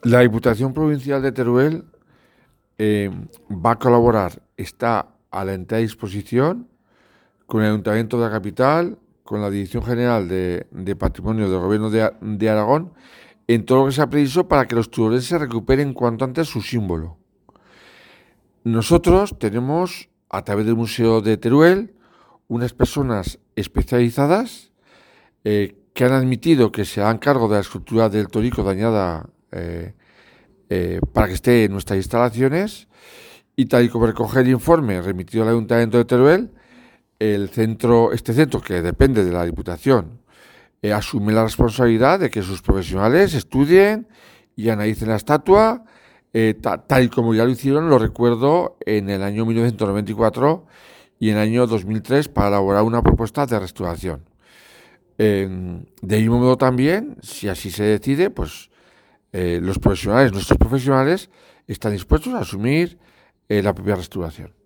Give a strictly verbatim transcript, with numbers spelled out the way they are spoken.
La Diputación Provincial de Teruel eh, va a colaborar, está a la entera disposición con el Ayuntamiento de la capital, con la Dirección General de, de Patrimonio del Gobierno de, de Aragón, en todo lo que sea preciso para que los turolenses recuperen cuanto antes su símbolo. Nosotros tenemos, a través del Museo de Teruel, unas personas especializadas eh, que han admitido que se hagan cargo de la escultura del Torico dañada eh, eh, para que esté en nuestras instalaciones, y tal y como recoge el informe remitido al Ayuntamiento de Teruel, el centro, este centro, que depende de la Diputación, eh, asume la responsabilidad de que sus profesionales estudien y analicen la estatua, eh, ta, tal y como ya lo hicieron, lo recuerdo, en el año mil novecientos noventa y cuatro y en el año dos mil tres para elaborar una propuesta de restauración. Eh, de mismo modo también, si así se decide, pues eh, los profesionales, nuestros profesionales, están dispuestos a asumir eh, la propia restauración.